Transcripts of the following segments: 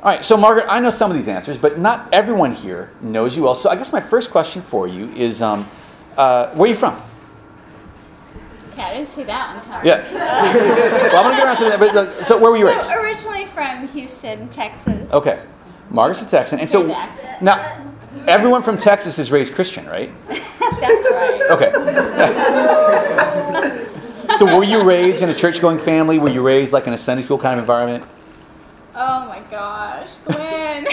All right, so Margaret, I know some of these answers, but not everyone here knows you well. So I guess my first question for you is, where are you from? Okay, I didn't see that one coming. Yeah. Well, I'm going to get around to that. But, so where were you raised? Originally from Houston, Texas. Okay. Margaret's a Texan. And so now, everyone from Texas is raised Christian, right? That's right. Okay. So were you raised in a church-going family? Were you raised like in a Sunday school kind of environment? Oh my gosh, Glenn.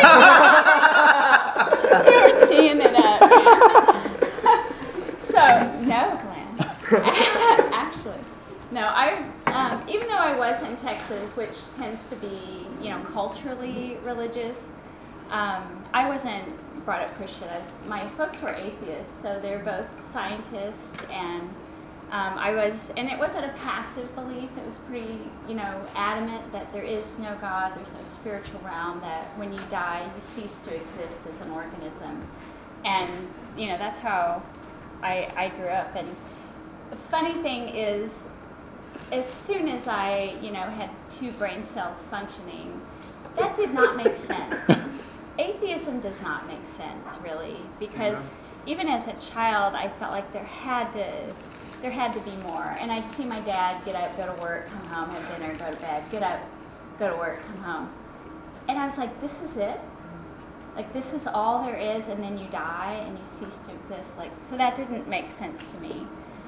You were teeing it up, man. So, no, Glenn. Actually, no, even though I was in Texas, which tends to be, culturally religious, I wasn't brought up Christian. My folks were atheists, so they're both scientists, and and it wasn't a passive belief. It was pretty, adamant that there is no God, there's no spiritual realm, that when you die, you cease to exist as an organism. And, that's how I grew up. And the funny thing is, as soon as I, had 2 brain cells functioning, that did not make sense. Atheism does not make sense, really, because even as a child, I felt like there had to be more. And I'd see my dad get up, go to work, come home, have dinner, go to bed, get up, go to work, come home. And I was like, this is it? Like, this is all there is, and then you die and you cease to exist. So that didn't make sense to me.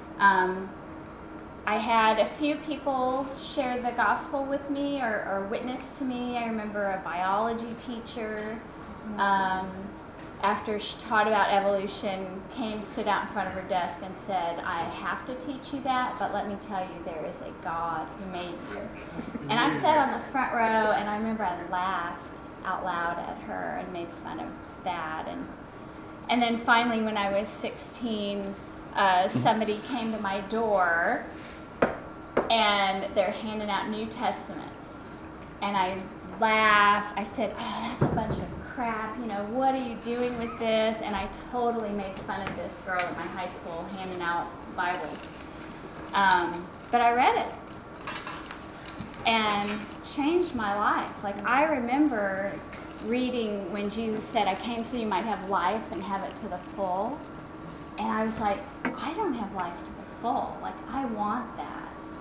I had a few people share the gospel with me or witness to me. I remember a biology teacher, after she taught about evolution, stood out in front of her desk and said, I have to teach you that, but let me tell you, there is a God who made you. And I sat on the front row, and I remember I laughed out loud at her and made fun of that. And then finally, when I was 16, somebody came to my door, and they're handing out New Testaments. And I laughed. I said, oh, that's a bunch of crap, what are you doing with this? And I totally made fun of this girl at my high school handing out Bibles. But I read it and changed my life. Like, I remember reading when Jesus said, I came so you might have life and have it to the full. And I was like, I don't have life to the full. Like, I want that.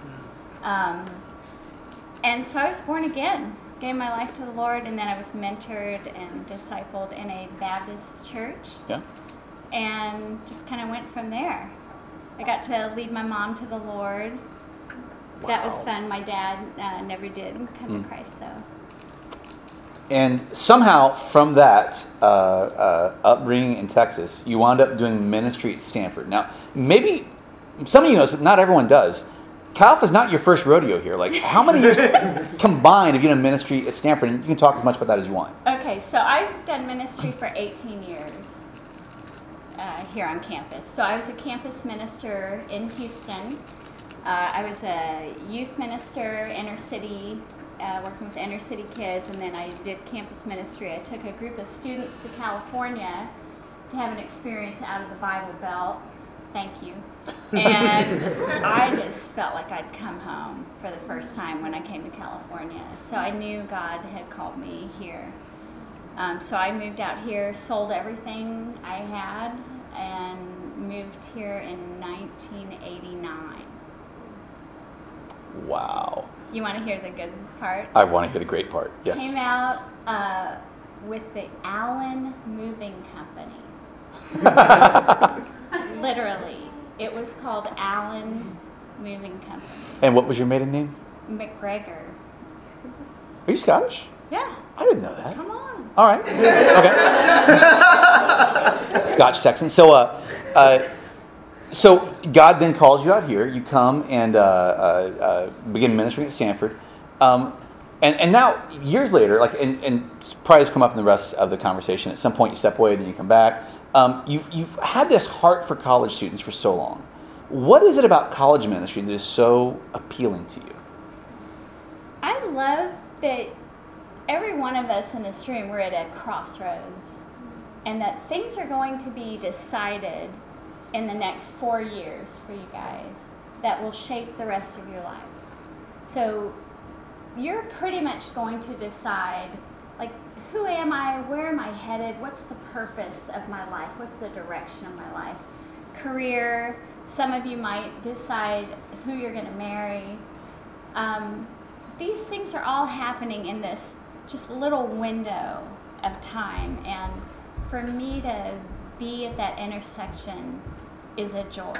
And so I was born again. Gave my life to the Lord, and then I was mentored and discipled in a Baptist church. Yeah. And just kind of went from there. I got to lead my mom to the Lord. Wow. That was fun. My dad never did come to Christ, though. And somehow from that upbringing in Texas, you wound up doing ministry at Stanford. Now, maybe some of you know this, but not everyone does. Chi Alpha is not your first rodeo here. Like, how many years combined have you done ministry at Stanford? And you can talk as much about that as you want. Okay, so I've done ministry for 18 years here on campus. So I was a campus minister in Houston. I was a youth minister, inner city, working with inner city kids, and then I did campus ministry. I took a group of students to California to have an experience out of the Bible Belt. Thank you. And I just felt like I'd come home for the first time when I came to California. So I knew God had called me here. So I moved out here, sold everything I had, and moved here in 1989. Wow. You want to hear the good part? I want to hear the great part, yes. Came out with the Allen Moving Company. Literally. It was called Allen Moving Company. And what was your maiden name? McGregor. Are you Scottish? Yeah. I didn't know that. Come on. All right. Okay. Scotch Texan. So God then calls you out here. You come and begin ministering at Stanford. And now, years later, and probably has come up in the rest of the conversation, at some point you step away, then you come back. You've had this heart for college students for so long. What is it about college ministry that is so appealing to you? I love that every one of us in this room, we're at a crossroads, and that things are going to be decided in the next 4 years for you guys that will shape the rest of your lives. So you're pretty much going to decide like, who am I? Where am I headed? What's the purpose of my life? What's the direction of my life? Career. Some of you might decide who you're going to marry. These things are all happening in this just little window of time. And for me to be at that intersection is a joy.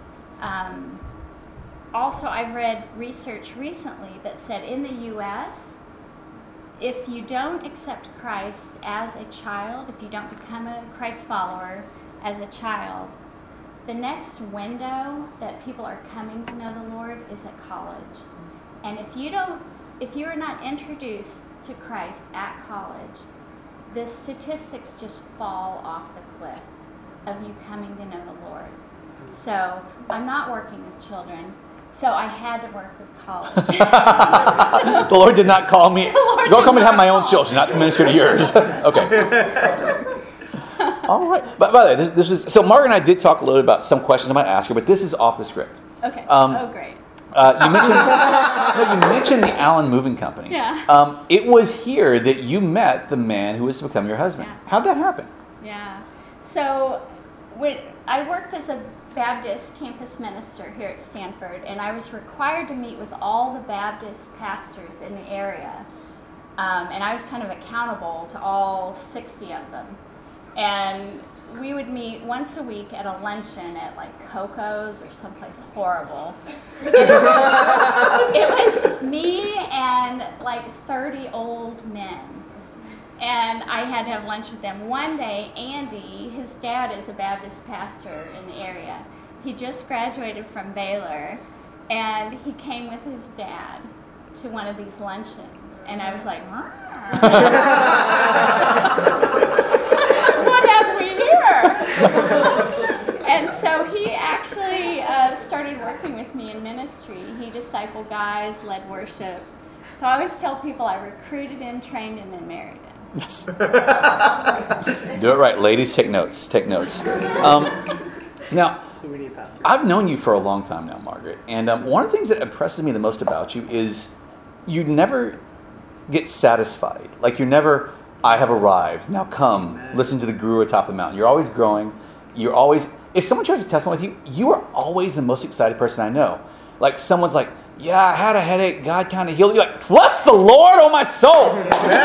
Also, I've read research recently that said in the U.S., if you don't accept Christ as a child, if you don't become a Christ follower as a child, the next window that people are coming to know the Lord is at college. And if you are not introduced to Christ at college, the statistics just fall off the cliff of you coming to know the Lord. So I'm not working with children, so I had to work with college. The Lord did not call me. Don't call me to have my own children, not to minister to yours. Okay. All right. But by the way, this is so. Margaret and I did talk a little about some questions I might ask her, but this is off the script. Okay. Great. You mentioned the Allen Moving Company. Yeah. It was here that you met the man who was to become your husband. Yeah. How'd that happen? Yeah. So when I worked as a Baptist campus minister here at Stanford, and I was required to meet with all the Baptist pastors in the area. And I was kind of accountable to all 60 of them. And we would meet once a week at a luncheon at like Coco's or someplace horrible. It was me and like 30 old men. And I had to have lunch with them. One day, Andy, his dad is a Baptist pastor in the area. He just graduated from Baylor, and he came with his dad to one of these luncheons. And I was like, what have we here? And so he actually started working with me in ministry. He discipled guys, led worship. So I always tell people I recruited him, trained him, and married him. Yes. Do it right. Ladies, take notes. Take notes. Now, I've known you for a long time now, Margaret. And one of the things that impresses me the most about you is you never get satisfied. Like you're never, I have arrived. Now come, listen to the guru atop the mountain. You're always growing. You're always, if someone shares a testimony with you, you are always the most excited person I know. Like someone's like, yeah, I had a headache. God kind of healed you. Like, bless the Lord, oh my soul.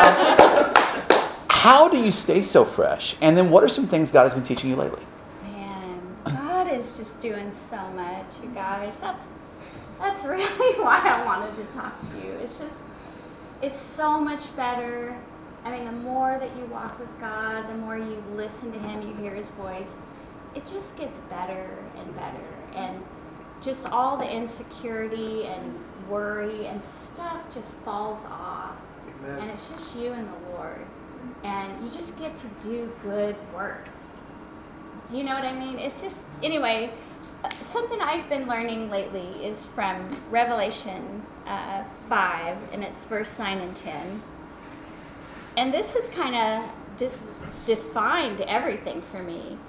How do you stay so fresh? And then what are some things God has been teaching you lately? Man, God is just doing so much, you guys. That's really why I wanted to talk to you. It's so much better. I mean, the more that you walk with God, the more you listen to Him, you hear His voice, it just gets better and better. And just all the insecurity and worry and stuff just falls off. Amen. And it's just you and the Lord. And you just get to do good works. Do you know what I mean? It's just, anyway, something I've been learning lately is from Revelation 5, and it's verse 9 and 10. And this has kind of just defined everything for me.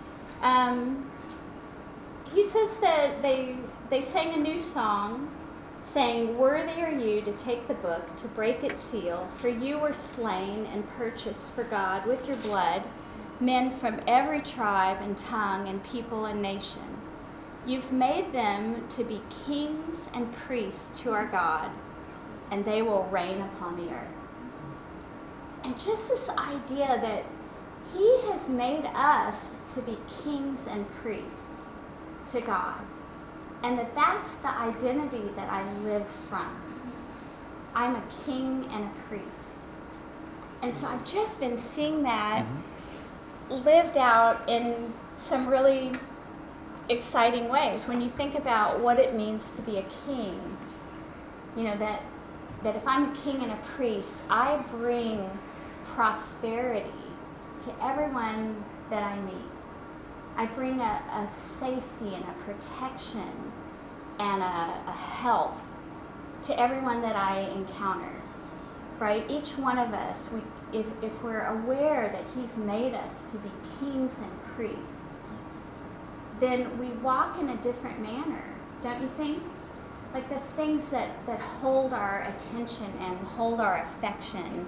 He says that they sang a new song, saying, "Worthy are you to take the book, to break its seal, for you were slain and purchased for God with your blood men from every tribe and tongue and people and nation. You've made them to be kings and priests to our God, and they will reign upon the earth." And just this idea that He has made us to be kings and priests to God. And that's the identity that I live from. I'm a king and a priest. And so I've just been seeing that lived out in some really exciting ways. When you think about what it means to be a king, you know, that if I'm a king and a priest, I bring prosperity to everyone that I meet. I bring a safety and a protection and a health to everyone that I encounter, right? Each one of us, if we're aware that He's made us to be kings and priests, then we walk in a different manner, don't you think? Like the things that hold our attention and hold our affection,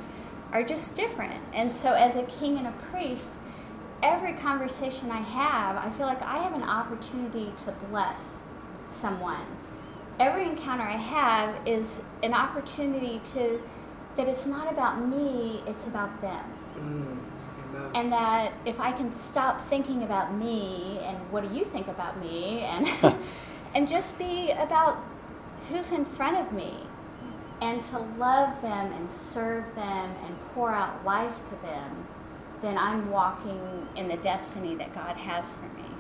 are just different. And so as a king and a priest, every conversation I have, I feel like I have an opportunity to bless someone. Every encounter I have is an opportunity that it's not about me, it's about them. And that if I can stop thinking about me and what do you think about me, and and just be about who's in front of me, and to love them and serve them and pour out life to them, then I'm walking in the destiny that God has for me.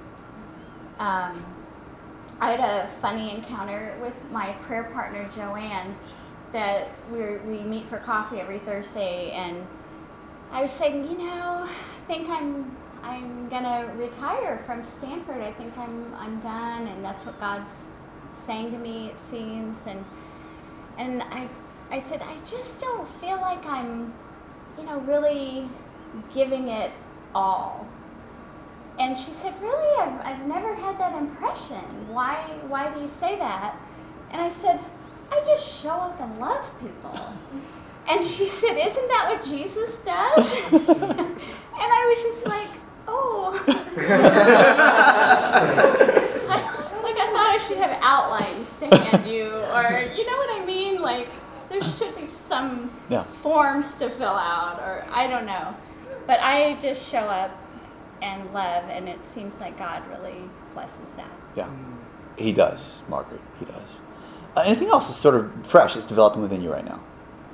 I had a funny encounter with my prayer partner, Joanne, that we meet for coffee every Thursday, and I was saying, I think I'm gonna retire from Stanford. I think I'm done, and that's what God's saying to me, it seems. And I said, I just don't feel like I'm, really giving it all. And she said, really? I've never had that impression. Why do you say that? And I said, I just show up and love people. And she said, isn't that what Jesus does? And I was just like, oh. like I thought I should have outlines to hand you, or you know what I mean? Like there should be some forms to fill out, or I don't know. But I just show up and love, and it seems like God really blesses that. Yeah, he does, Margaret, he does. Anything else that's sort of fresh that's developing within you right now?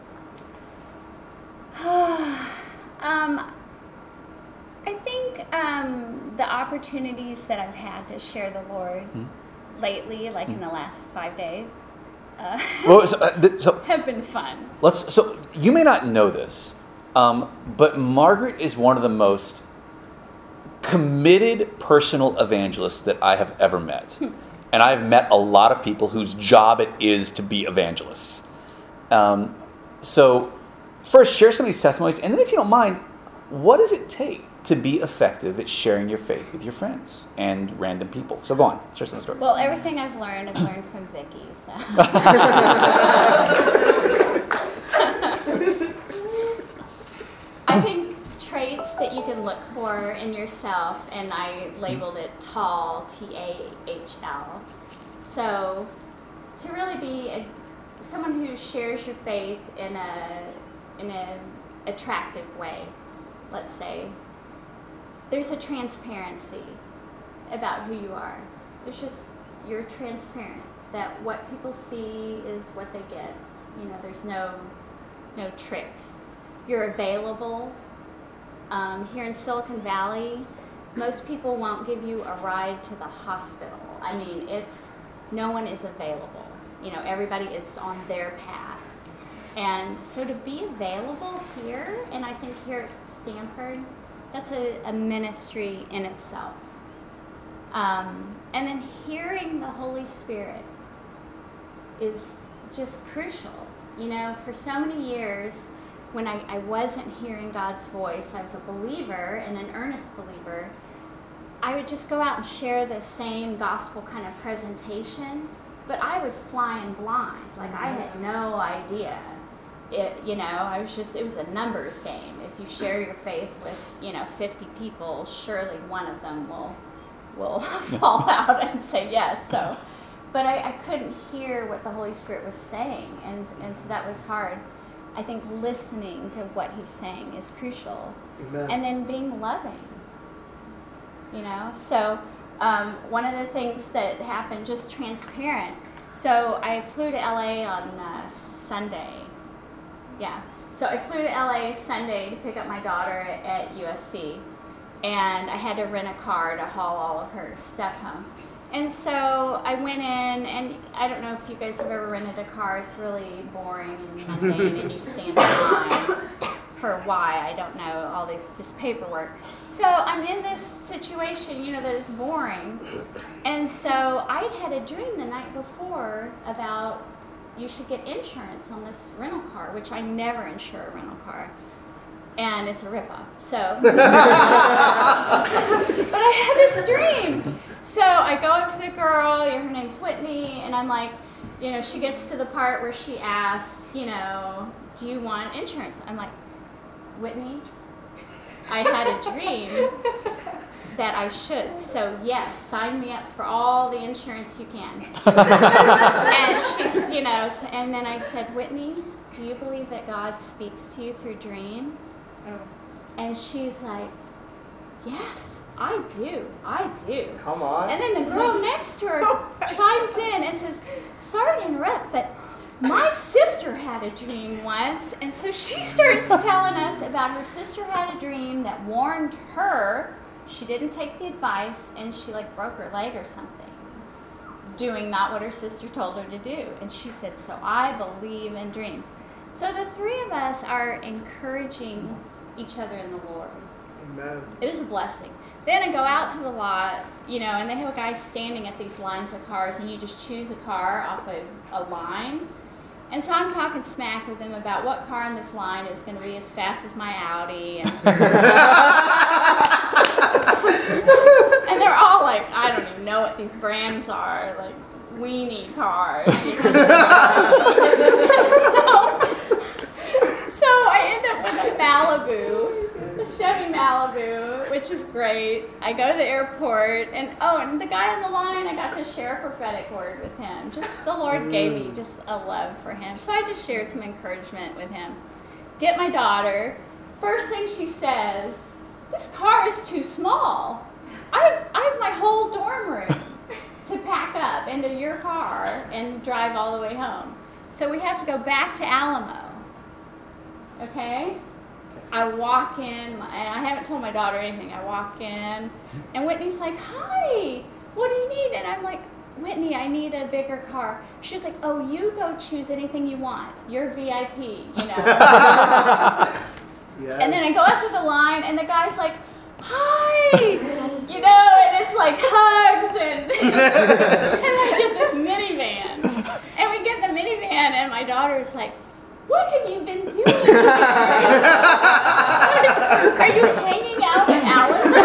I think the opportunities that I've had to share the Lord lately, like in the last 5 days, have been fun. So you may not know this, but Margaret is one of the most committed personal evangelists that I have ever met. And I've met a lot of people whose job it is to be evangelists. So first, share some of these testimonies, and then if you don't mind, what does it take to be effective at sharing your faith with your friends and random people? So go on, share some stories. Well, everything I've learned from Vicki. So. I think traits that you can look for in yourself, and I labeled it TAHL, T-A-H-L. So to really be someone who shares your faith in a attractive way, let's say, there's a transparency about who you are. You're transparent, that what people see is what they get. There's no tricks. You're available. Here in Silicon Valley, most people won't give you a ride to the hospital. I mean, no one is available. Everybody is on their path. And so to be available here, and I think here at Stanford, that's a ministry in itself. And then hearing the Holy Spirit is just crucial. For so many years, when I wasn't hearing God's voice, I was a believer and an earnest believer, I would just go out and share the same gospel kind of presentation, but I was flying blind. Like I had no idea. It was a numbers game. If you share your faith with, 50 people, surely one of them will fall out and say yes. So, but I couldn't hear what the Holy Spirit was saying, and so that was hard. I think listening to what he's saying is crucial. Amen. And then being loving, So one of the things that happened, just transparent. So I flew to LA on Sunday. Yeah. So I flew to LA Sunday to pick up my daughter at USC. And I had to rent a car to haul all of her stuff home. And so I went in, and I don't know if you guys have ever rented a car. It's really boring and mundane, and you stand in lines for why, I don't know, all this just paperwork. So I'm in this situation, that is boring. And so I'd had a dream the night before about you should get insurance on this rental car, which I never insure a rental car. And it's a ripoff. So, but I had this dream. So I go up to the girl, her name's Whitney, and I'm like, she gets to the part where she asks, do you want insurance? I'm like, Whitney, I had a dream that I should. So yes, sign me up for all the insurance you can. And she's, and then I said, Whitney, do you believe that God speaks to you through dreams? Oh. And she's like, yes, I do. Come on. And then the girl next to her chimes in and says, sorry to interrupt, but my sister had a dream once. And so she starts telling us about her sister had a dream that warned her. She didn't take the advice, and she broke her leg or something, doing not what her sister told her to do. And she said, so I believe in dreams. So the three of us are encouraging each other in the Lord. Amen. It was a blessing. Then I go out to the lot, and they have a guy standing at these lines of cars, and you just choose a car off of a line. And so I'm talking smack with them about what car in this line is going to be as fast as my Audi. And, and they're all like, I don't even know what these brands are, like weenie cars. So I end up with a Malibu, a Chevy Malibu, which is great. I go to the airport, and the guy on the line, I got to share a prophetic word with him. Just the Lord gave me just a love for him. So I just shared some encouragement with him. Get my daughter. First thing she says, this car is too small. I have my whole dorm room to pack up into your car and drive all the way home. So we have to go back to Alamo. Okay? I walk in, and I haven't told my daughter anything. I walk in, and Whitney's like, hi, what do you need? And I'm like, Whitney, I need a bigger car. She's like, oh, you go choose anything you want. You're VIP, Yes. And then I go up to the line, and the guy's like, hi, and it's like hugs, and I get this minivan. And we get the minivan, and my daughter's like, what have you been doing here? Are you hanging out in Alamo?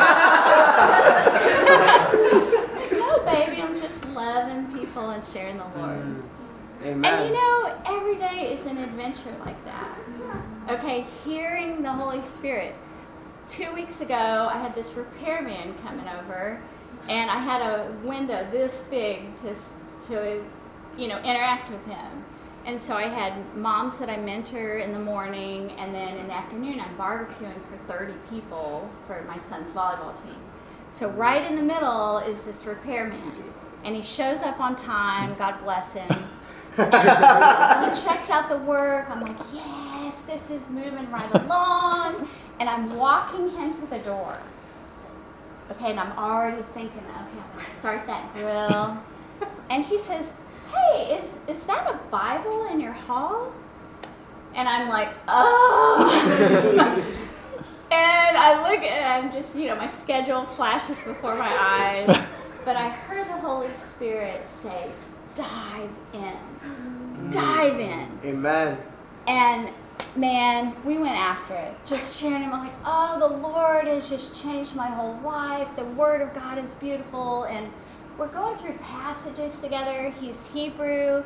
No, baby, I'm just loving people and sharing the Lord. Amen. And every day is an adventure like that. Okay, hearing the Holy Spirit. 2 weeks ago, I had this repairman coming over, and I had a window this big to interact with him. And so I had moms that I mentor in the morning, and then in the afternoon I'm barbecuing for 30 people for my son's volleyball team. So right in the middle is this repairman, and he shows up on time, God bless him. He checks out the work. I'm like, yes, this is moving right along. And I'm walking him to the door. Okay, and I'm already thinking, okay, I'm going to start that grill. And he says, hey, is that a Bible in your hall? And I'm like, oh. And I look at it, I'm just, my schedule flashes before my eyes. But I heard the Holy Spirit say, dive in. Dive in. Amen. And man, we went after it. Just sharing him. I'm like, oh, the Lord has just changed my whole life. The Word of God is beautiful. And we're going through passages together. He's Hebrew,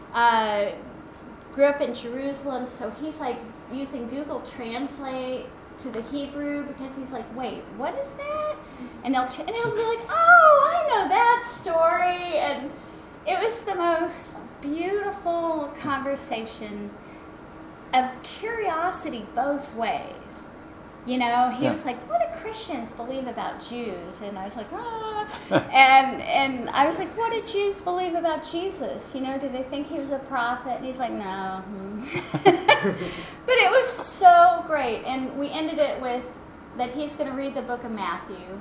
grew up in Jerusalem, so he's using Google Translate to the Hebrew because he's like, wait, what is that? And he'll be like, oh, I know that story. And it was the most beautiful conversation of curiosity both ways. He was like, what do Christians believe about Jews? And I was like, and I was like, what do Jews believe about Jesus? Do they think he was a prophet? And he's like, no. But it was so great. And we ended it with that he's going to read the book of Matthew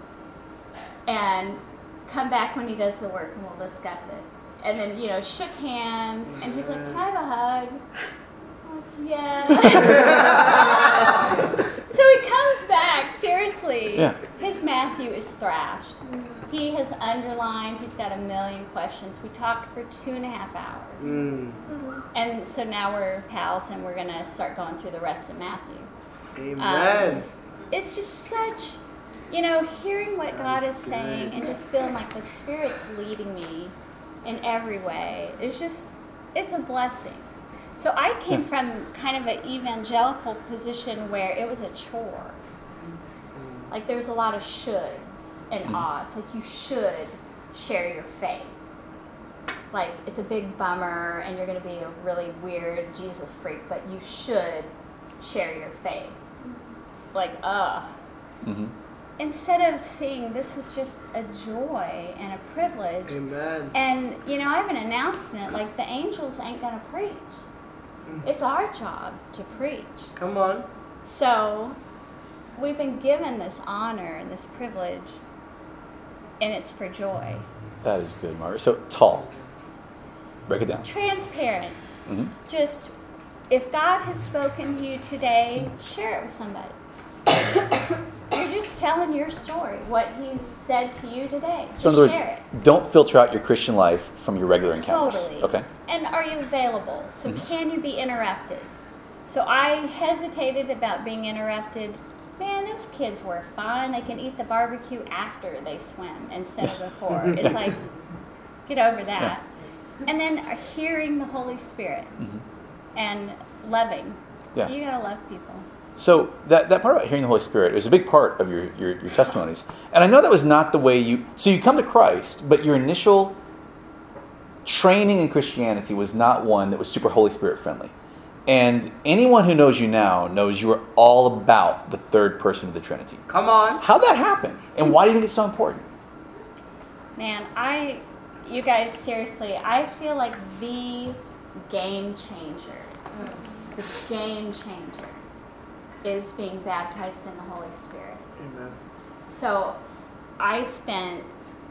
and come back when he does the work and we'll discuss it. And then, shook hands, and he's like, can I have a hug? Yes. So he comes back, seriously. Yeah. His Matthew is thrashed. He has underlined, he's got a million questions. We talked for 2.5 hours. And so now we're pals, and we're going to start going through the rest of Matthew. Amen. It's just such, hearing what God is saying and just feeling like the Spirit's leading me in every way. It's a blessing. So I came from kind of an evangelical position where it was a chore. Like there's a lot of shoulds and oughts. Like you should share your faith. Like it's a big bummer and you're going to be a really weird Jesus freak, but you should share your faith. Like, Instead of seeing this is just a joy and a privilege. Amen. And, I have an announcement, like the angels ain't going to preach. It's our job to preach. Come on. So we've been given this honor and this privilege, and it's for joy. That is good, Margaret. So tall. Break it down. Transparent. Just, if God has spoken to you today, share it with somebody. You're just telling your story, what He's said to you today. So in other words, don't filter out your Christian life from your regular encounters. Totally. Okay. And are you available? So can you be interrupted? So I hesitated about being interrupted. Man, those kids were fun. They can eat the barbecue after they swim instead of before. It's like, get over that. Yeah. And then hearing the Holy Spirit and loving. Yeah. You gotta love people. So that part about hearing the Holy Spirit is a big part of your testimonies. And I know that was not the way so you come to Christ, but your initial training in Christianity was not one that was super Holy Spirit friendly. And anyone who knows you now knows you are all about the third person of the Trinity. Come on. How'd that happen? And why do you think it's so important? Man, you guys, seriously, I feel like the game changer is being baptized in the Holy Spirit. Amen. So I spent,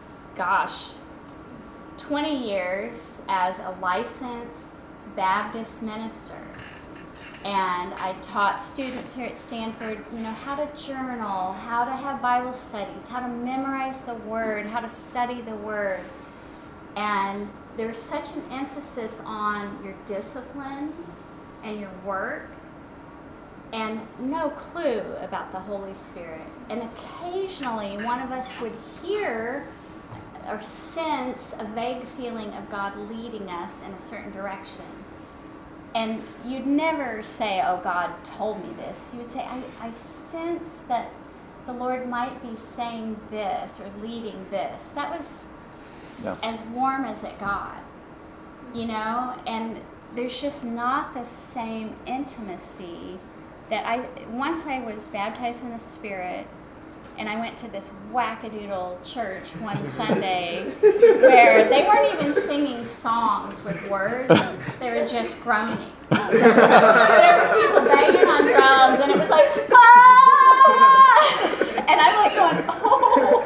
20 years as a licensed Baptist minister. And I taught students here at Stanford, how to journal, how to have Bible studies, how to memorize the Word, how to study the Word. And there's such an emphasis on your discipline and your work, and no clue about the Holy Spirit. And occasionally one of us would hear or sense a vague feeling of God leading us in a certain direction. And you'd never say, oh, God told me this. You would say, I sense that the Lord might be saying this or leading this. That was as warm as it got, and there's just not the same intimacy that once I was baptized in the Spirit, and I went to this wackadoodle church one Sunday where they weren't even singing songs with words, they were just groaning. There were people banging on drums, and it was like, ah! And I'm like going, oh,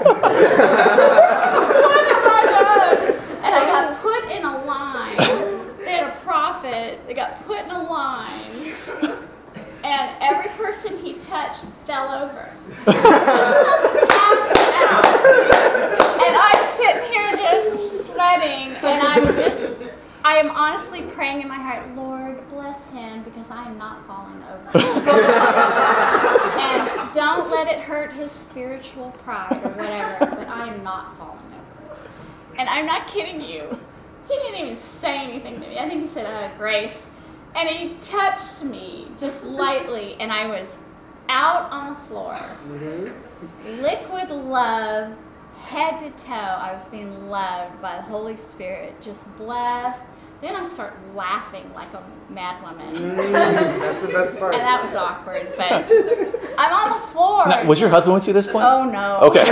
what have I done? And I got put in a line. They had a prophet. They got put in a line. And every person he touched fell over. Passed out. And I'm sitting here just sweating, and I am honestly praying in my heart, Lord, bless him, because I am not falling over. And don't let it hurt his spiritual pride or whatever, but I am not falling over. And I'm not kidding you. He didn't even say anything to me. I think he said, Grace. And he touched me just lightly, and I was out on the floor. Liquid love, head to toe. I was being loved by the Holy Spirit, just blessed. Then I start laughing like a mad woman. That's the best part. And that was awkward, but I'm on the floor. Now, was your husband with you at this point? Oh, no. Okay.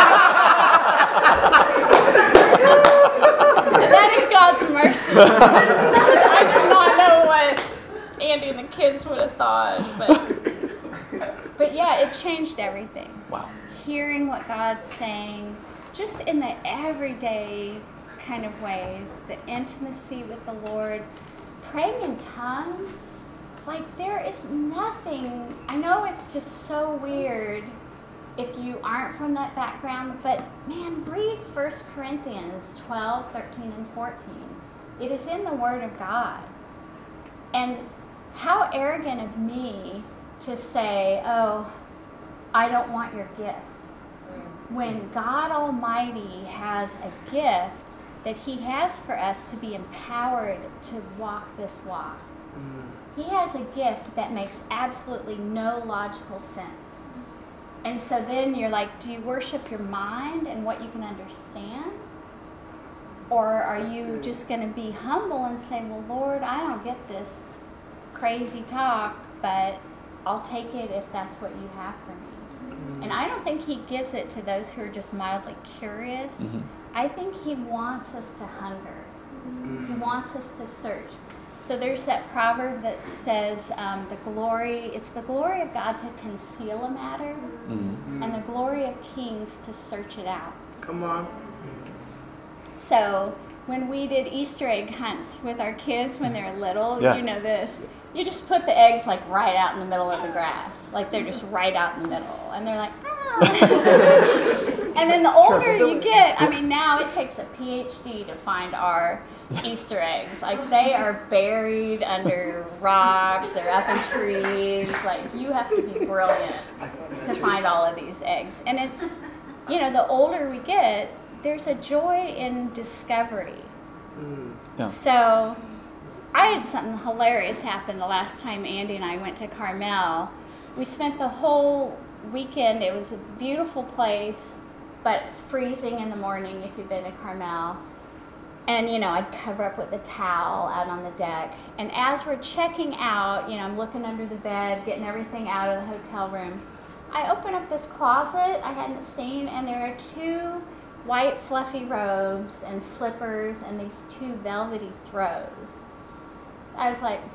And that is God's mercy. I did not know what Andy and the kids would have thought, but yeah, it changed everything. Wow. Hearing what God's saying, just in the everyday kind of ways, the intimacy with the Lord, praying in tongues, like there is nothing. I know it's just so weird if you aren't from that background, but man, read 1 Corinthians 12, 13, and 14. It is in the Word of God. And how arrogant of me to say, oh, I don't want your gift. When God Almighty has a gift that He has for us to be empowered to walk this walk. He has a gift that makes absolutely no logical sense. And so then you're like, do you worship your mind and what you can understand? Or are you just going to be humble and say, well, Lord, I don't get this crazy talk, but I'll take it if that's what you have for me. And I don't think he gives it to those who are just mildly curious. Mm-hmm. I think he wants us to hunger. He wants us to search. So there's that proverb that says it's the glory of God to conceal a matter and the glory of kings to search it out. Come on. So when we did Easter egg hunts with our kids when they're little, Yeah. you know this, you just put the eggs like right out in the middle of the grass. Like they're just right out in the middle. And they're like, ah. And then the older you get, I mean, now it takes a PhD to find our Easter eggs. Like they are buried under rocks, they're up in trees. Like you have to be brilliant to find all of these eggs. And it's, you know, the older we get, there's a joy in discovery. Yeah. So I had something hilarious happen the last time Andy and I went to Carmel. We spent the whole weekend. It was a beautiful place, but freezing in the morning if you've been to Carmel. And, you know, I'd cover up with a towel out on the deck. And as we're checking out, you know, I'm looking under the bed, getting everything out of the hotel room. I open up this closet I hadn't seen, and there are 2 white fluffy robes and slippers and these 2 velvety throws. I was like,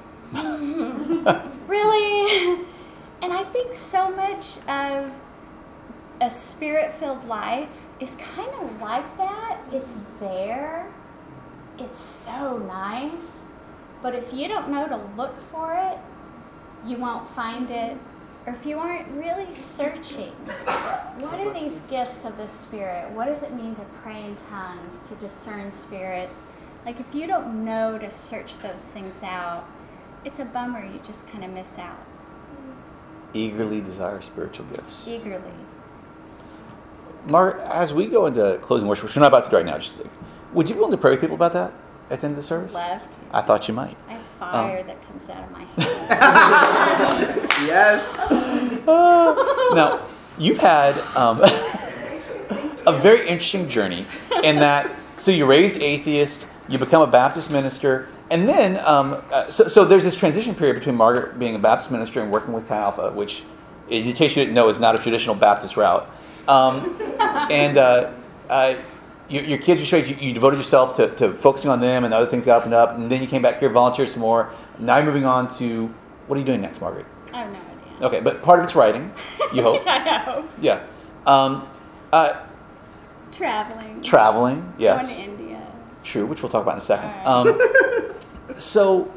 really? And I think so much of a spirit-filled life is kind of like that. It's there. It's so nice. But if you don't know to look for it, you won't find it. Or if you aren't really searching, what are these gifts of the Spirit? What does it mean to pray in tongues, to discern spirits? Like if you don't know to search those things out, it's a bummer. You just kind of miss out. Eagerly desire spiritual gifts. Eagerly. Mark, as we go into closing worship, which we're not about to do right now, just would you be willing to pray with people about that at the end of the service? Love to. I thought you might. I have fire that comes out of my head. Yes. Now, you've had a very interesting journey in that, so you're raised atheist, you become a Baptist minister, and then, so there's this transition period between Margaret being a Baptist minister and working with Chi Alpha, which, in case you didn't know, is not a traditional Baptist route. Your kids were straight, you devoted yourself to focusing on them and the other things got opened up, and then you came back here, volunteered some more. Now you're moving on to, what are you doing next, Margaret? I have no idea. Okay, but part of it's writing, you hope. I hope. Yeah. Traveling. Traveling, yes. Going to India. True, which we'll talk about in a second. All So,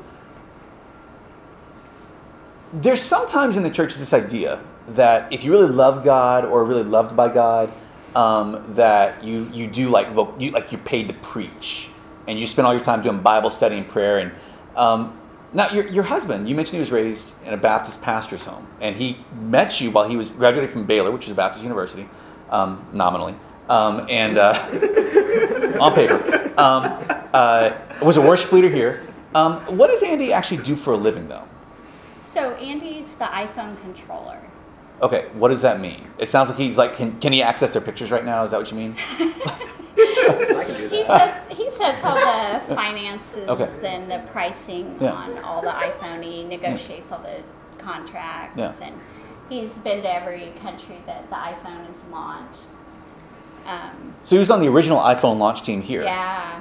there's sometimes in the church this idea that if you really love God or are really loved by God, that you do you're paid to preach, and you spend all your time doing Bible study and prayer. And now your husband, you mentioned he was raised in a Baptist pastor's home, and he met you while he was graduating from Baylor, which is a Baptist university, nominally, and on paper, was a worship leader here. What does Andy actually do for a living, though? So Andy's the iPhone controller. Okay, what does that mean? It sounds like he's like, can he access their pictures right now? Is that what you mean? I can do that. He sets all the finances Okay. and the pricing Yeah. on all the iPhone. He negotiates all the contracts, Yeah. and he's been to every country that the iPhone is launched. So he was on the original iPhone launch team here. Yeah.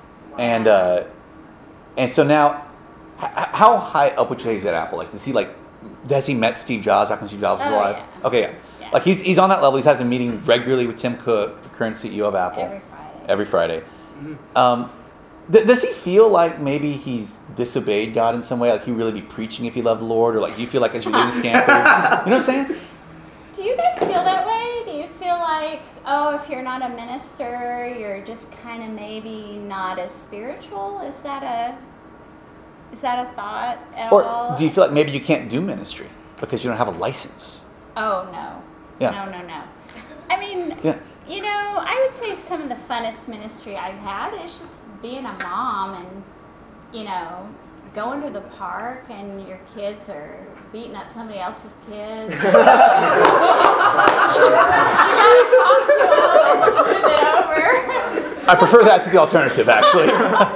And so now, how high up would you say he's at Apple? Like, has he met Steve Jobs back when Steve Jobs was Oh, alive? yeah. Okay, yeah. Yeah. Like he's on that level. He's having a meeting regularly with Tim Cook, the current CEO of Apple. Every Friday. Does he feel like maybe he's disobeyed God in some way? Like he'd really be preaching if he loved the Lord? Or like, do you feel like as you're living in Stanford, you know what I'm saying? Do you guys feel that way? Do you feel like, oh, if you're not a minister, you're just kind of maybe not as spiritual? Is that a thought at all? Or do you feel like maybe you can't do ministry because you don't have a license? Oh, no. Yeah. No. I mean, Yeah. you know, I would say some of the funnest ministry I've had is just being a mom and, you know, going to the park and your kids are beating up somebody else's kids. You gotta talk to them and smooth it over. I prefer that to the alternative, actually.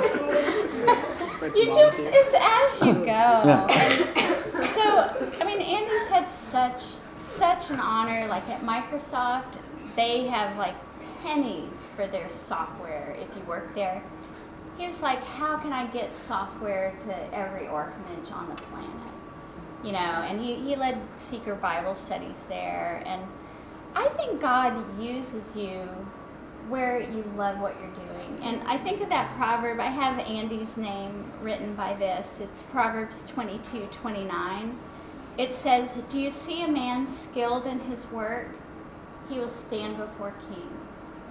It's as you go. Yeah. And so, I mean, Andy's had such an honor. Like at Microsoft, they have like pennies for their software if you work there. He was like, how can I get software to every orphanage on the planet? You know, and he led Seeker Bible studies there. And I think God uses you where you love what you're doing. And I think of that proverb. I have Andy's name written by this. It's Proverbs 22:29. It says, do you see a man skilled in his work? He will stand before kings.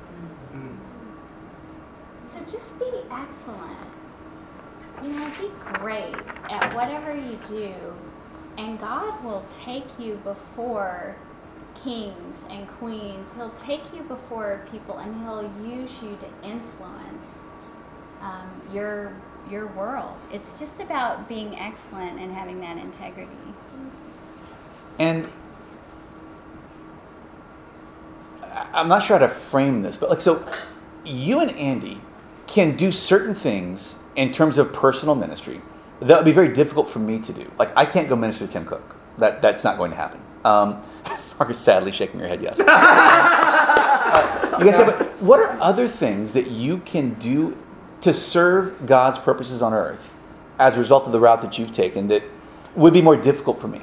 So just be excellent. You know, be great at whatever you do, and God will take you before kings and queens. He'll take you before people, and he'll use you to influence your world. It's just about being excellent and having that integrity. And I'm not sure how to frame this, but like, so you and Andy can do certain things in terms of personal ministry that would be very difficult for me to do. Like, I can't go minister to Tim Cook. That's not going to happen. Margaret's sadly shaking her head yes. You guys have, but what are other things that you can do to serve God's purposes on earth as a result of the route that you've taken that would be more difficult for me?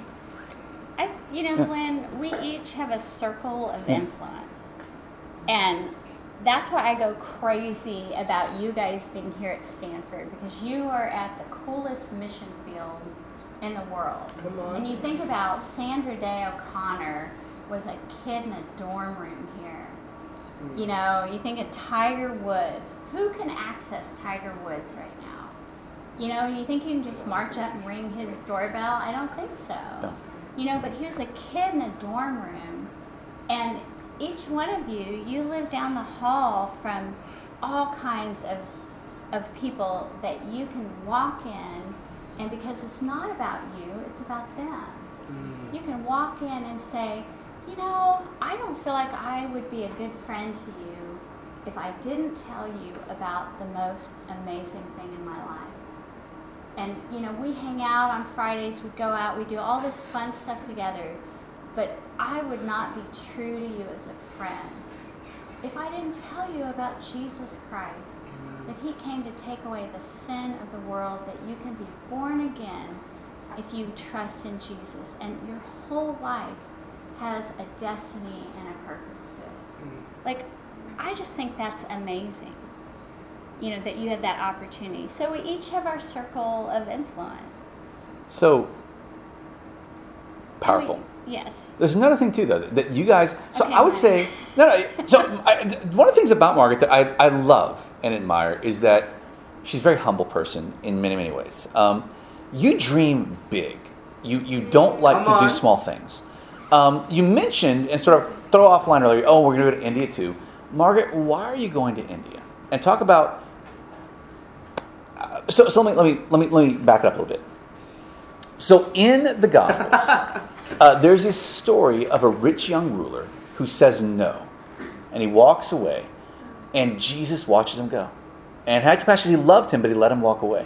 Glenn, we each have a circle of influence. And that's why I go crazy about you guys being here at Stanford, because you are at the coolest mission field in the world. Come on. And you think about Sandra Day O'Connor was a kid in a dorm room here. You know, you think of Tiger Woods. Who can access Tiger Woods right now? You know, you think you can just march up and ring his doorbell? I don't think so. No. You know, but he was a kid in a dorm room, and each one of you live down the hall from all kinds of people that you can walk in, and because it's not about you, it's about them. You can walk in and say, you know, I don't feel like I would be a good friend to you if I didn't tell you about the most amazing thing in my life. And, you know, we hang out on Fridays, we go out, we do all this fun stuff together. But I would not be true to you as a friend if I didn't tell you about Jesus Christ. That he came to take away the sin of the world, that you can be born again if you trust in Jesus. And your whole life has a destiny and a purpose to it. Like, I just think that's amazing. You know, that you have that opportunity. So we each have our circle of influence. So powerful. Yes. There's another thing too, though, that you guys. So Okay, I would fine. say one of the things about Margaret that I love and admire is that she's a very humble person in many, many ways. You dream big. You don't like to do small things. You mentioned and sort of throw offline earlier. Oh, we're going to go to India too. Margaret, why are you going to India? And talk about. So let me back it up a little bit. So in the Gospels, there's this story of a rich young ruler who says no, and he walks away, and Jesus watches him go. And had compassion, he loved him, but he let him walk away.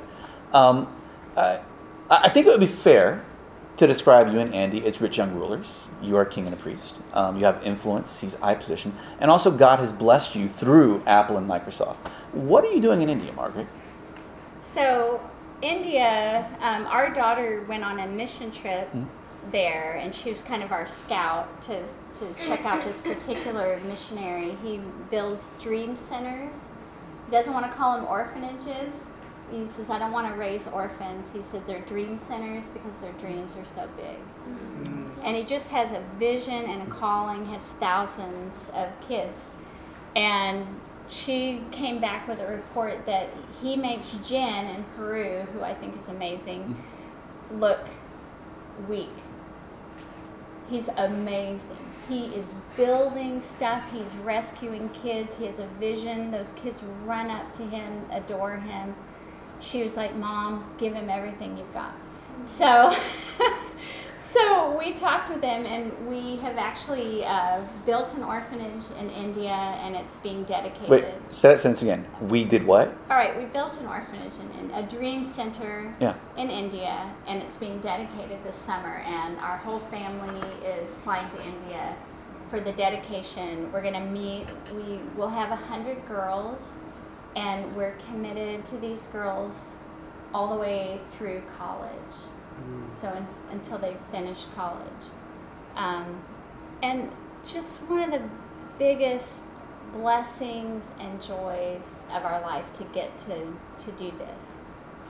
I think it would be fair to describe you and Andy as rich young rulers. You are a king and a priest. You have influence. He's high position. And also God has blessed you through Apple and Microsoft. What are you doing in India, Margaret? So India, our daughter went on a mission trip there, and she was kind of our scout to check out this particular missionary. He builds dream centers. He doesn't want to call them orphanages. He says, I don't want to raise orphans. He said they're dream centers because their dreams are so big. And he just has a vision and a calling, has thousands of kids. And she came back with a report that he makes Jen in Peru, who I think is amazing, look weak. He's amazing. He is building stuff. He's rescuing kids. He has a vision. Those kids run up to him, adore him. she was like, Mom, give him everything you've got. So, so we talked with them, and we have actually built an orphanage in India, and it's being dedicated. Wait, say that sentence again. We did what? All right, we built an orphanage in a dream center Yeah. in India, and it's being dedicated this summer, and our whole family is flying to India for the dedication. We're going to meet, we will have 100 girls, and we're committed to these girls all the way through college. So until they finish college. And just one of the biggest blessings and joys of our life to get to do this.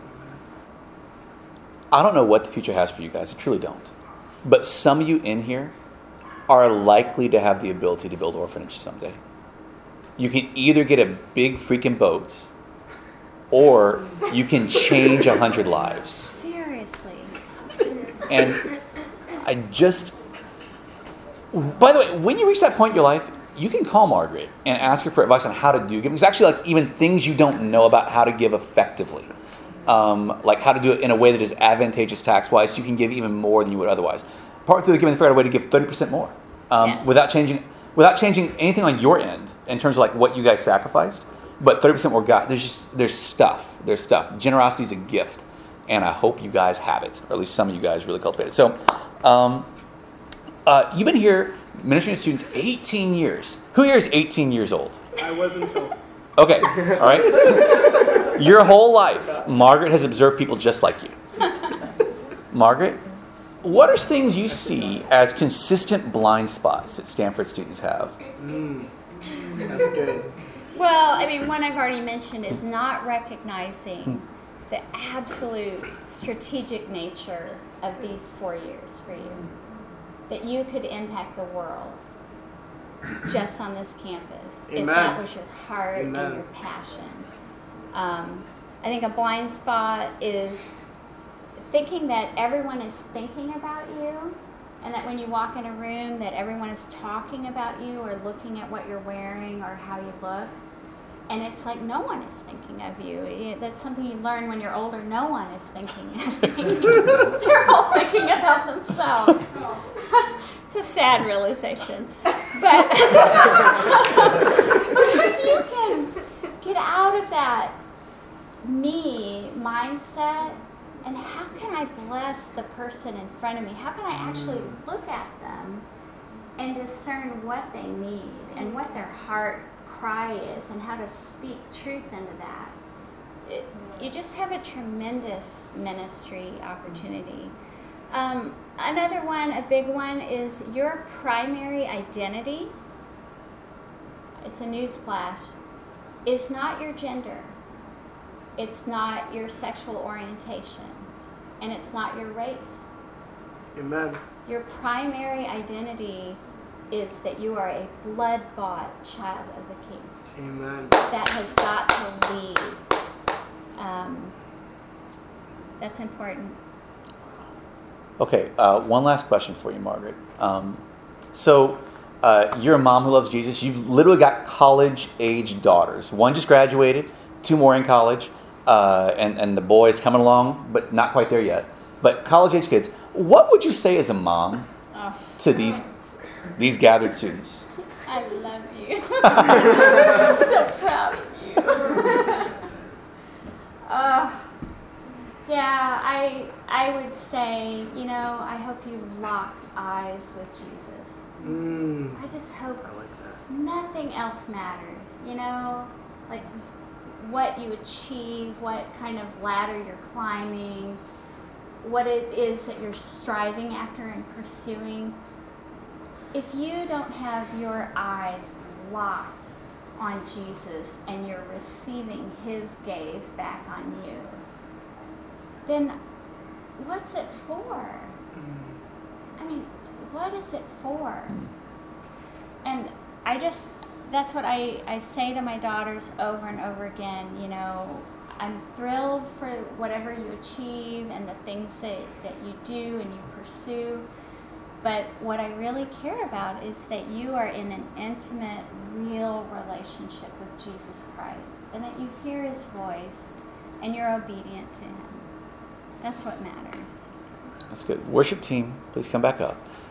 I don't know what the future has for you guys. I truly don't. But some of you in here are likely to have the ability to build orphanages someday. You can either get a big freaking boat, or you can change 100 lives. Seriously. And I just... By the way, when you reach that point in your life, you can call Margaret and ask her for advice on how to do giving. It's actually like even things you don't know about how to give effectively. Like how to do it in a way that is advantageous tax-wise, so you can give even more than you would otherwise. Partway through the giving, figured out a way to give 30% more. Yes. Without changing anything on your end in terms of like what you guys sacrificed, but 30% more God. There's stuff. Generosity is a gift, and I hope you guys have it, or at least some of you guys really cultivate it. So, you've been here ministering to students 18 years. Who here is 18 years old? I wasn't told. Okay, all right. Your whole life, Margaret has observed people just like you. Margaret, what are things you see as consistent blind spots that Stanford students have? That's good. Well, I mean, one I've already mentioned is not recognizing the absolute strategic nature of these 4 years for you. That you could impact the world just on this campus. Amen. If that was your heart Amen. and your passion. I think a blind spot is thinking that everyone is thinking about you, and that when you walk in a room that everyone is talking about you or looking at what you're wearing or how you look. And it's like no one is thinking of you. That's something you learn when you're older. No one is thinking of you. They're all thinking about themselves. It's a sad realization. But if you can get out of that me mindset, and how can I bless the person in front of me? How can I actually look at them and discern what they need and what their heart cry is and how to speak truth into that? You just have a tremendous ministry opportunity. Another one, a big one, is your primary identity. It's a news flash. Is not your gender. It's not your sexual orientation. And it's not your race. Amen. Your primary identity is that you are a blood-bought child of the King. Amen. That has got to lead. That's important. Okay, one last question for you, Margaret. So you're a mom who loves Jesus. You've literally got college-age daughters. One just graduated, 2 more in college, and the boy's coming along, but not quite there yet. But college-age kids, what would you say as a mom to these gathered students? I love you. I'm so proud of you. Yeah, I would say, I hope you lock eyes with Jesus. I just hope I like that. nothing else matters, like what you achieve, what kind of ladder you're climbing, what it is that you're striving after and pursuing. If you don't have your eyes locked on Jesus and you're receiving his gaze back on you, then what's it for? I mean, what is it for? And that's what I say to my daughters over and over again, I'm thrilled for whatever you achieve and the things that you do and you pursue. But what I really care about is that you are in an intimate, real relationship with Jesus Christ, and that you hear his voice, and you're obedient to Him. That's what matters. That's good. Worship team, please come back up.